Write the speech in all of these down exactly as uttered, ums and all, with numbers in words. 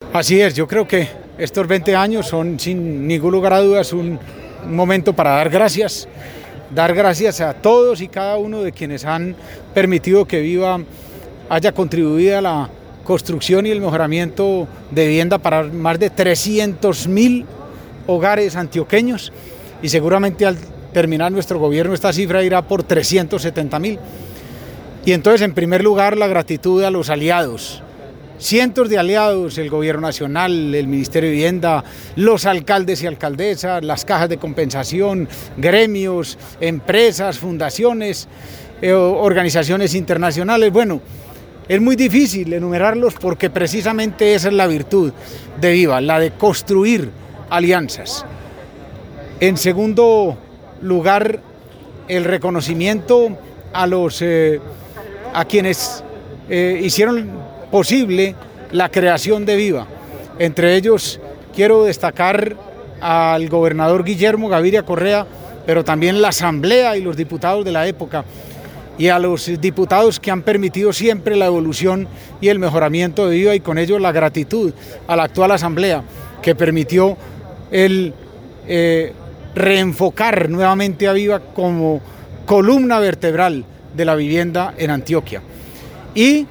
Así es, yo creo que estos veinte años son sin ningún lugar a dudas un momento para dar gracias, dar gracias a todos y cada uno de quienes han permitido que Viva haya contribuido a la construcción y el mejoramiento de vivienda para más de trescientos mil hogares antioqueños, y seguramente al terminar nuestro gobierno esta cifra irá por trescientos setenta mil. Y entonces, en primer lugar, la gratitud a los aliados, cientos de aliados, el gobierno nacional, el Ministerio de Vivienda, los alcaldes y alcaldesas, las cajas de compensación, gremios, empresas, fundaciones, eh, organizaciones internacionales. Bueno, es muy difícil enumerarlos porque precisamente esa es la virtud de Viva, la de construir alianzas. En segundo lugar, el reconocimiento a los eh, a quienes eh, hicieron posible la creación de Viva. Entre ellos quiero destacar al gobernador Guillermo Gaviria Correa, pero también la asamblea y los diputados de la época, y a los diputados que han permitido siempre la evolución y el mejoramiento de Viva, y con ello la gratitud a la actual asamblea que permitió el eh, reenfocar nuevamente a Viva como columna vertebral de la vivienda en Antioquia. Y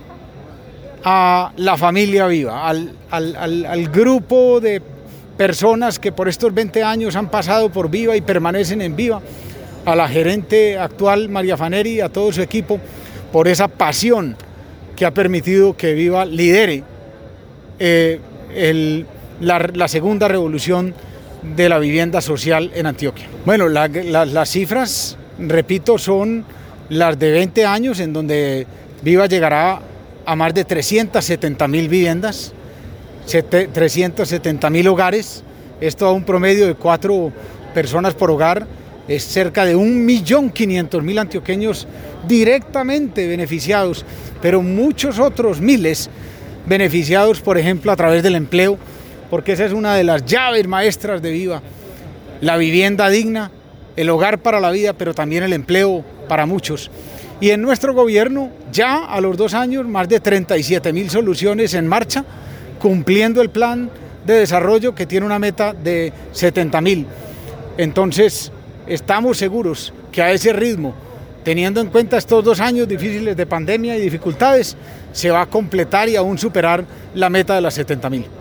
a la familia Viva, al, al, al, al grupo de personas que por estos veinte años han pasado por Viva y permanecen en Viva, a la gerente actual María Faneri, a todo su equipo, por esa pasión que ha permitido que Viva lidere eh, el, la, la segunda revolución de la vivienda social en Antioquia. Bueno, la, la, las cifras, repito, son las de veinte años, en donde Viva llegará a más de trescientas setenta mil viviendas, trescientos setenta mil hogares. Esto a un promedio de cuatro personas por hogar, es cerca de un millón quinientos mil antioqueños directamente beneficiados, pero muchos otros miles beneficiados, por ejemplo, a través del empleo, porque esa es una de las llaves maestras de Viva, la vivienda digna, el hogar para la vida, pero también el empleo para muchos. Y en nuestro gobierno, ya a los dos años, más de treinta y siete mil soluciones en marcha, cumpliendo el plan de desarrollo que tiene una meta de setenta mil. Entonces, estamos seguros que a ese ritmo, teniendo en cuenta estos dos años difíciles de pandemia y dificultades, se va a completar y aún superar la meta de las setenta mil.